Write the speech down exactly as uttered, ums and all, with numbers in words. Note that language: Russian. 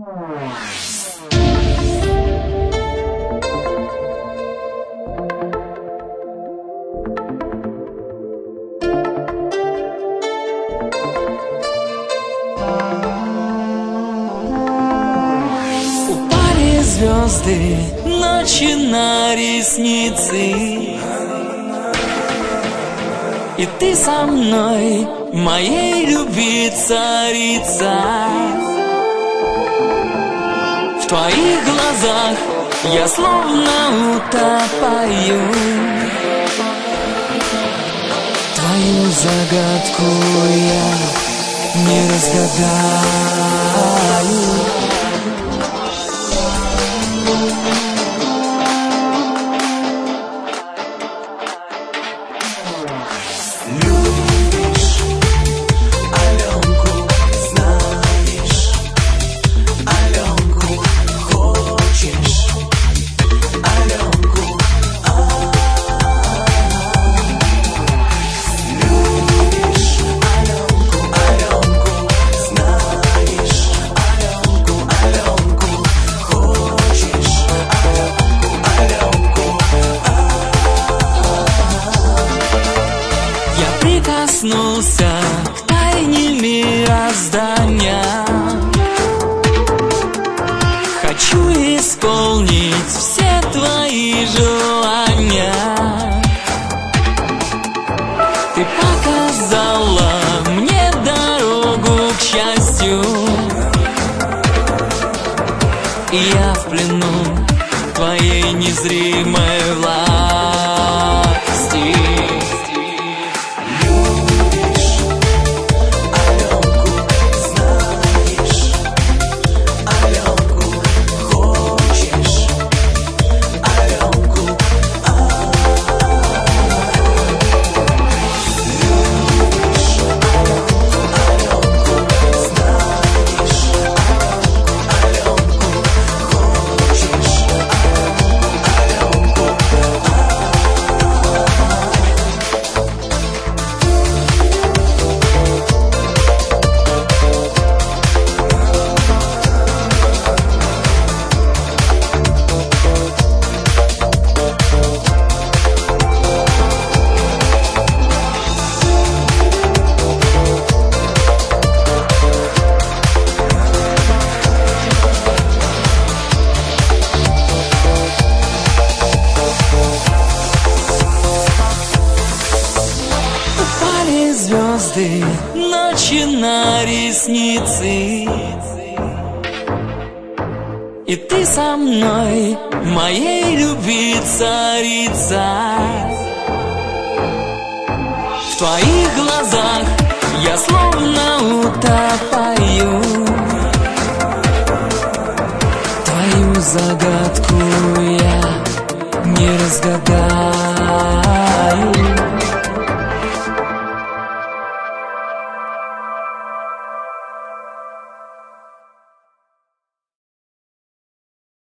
Упали звезды ночи на ресницы, и ты со мной, моей любви царица. В твоих глазах я словно утопаю, твою загадку я не разгадаю. Прикоснулся к тайне мироздания, хочу исполнить все твои желания. Ты показала мне дорогу к счастью, и я в плену твоей незримой власти. Звезды ночи на ресницы, и ты со мной, моей любви царица. В твоих глазах я словно утопаю, твою загадку я не разгадаю.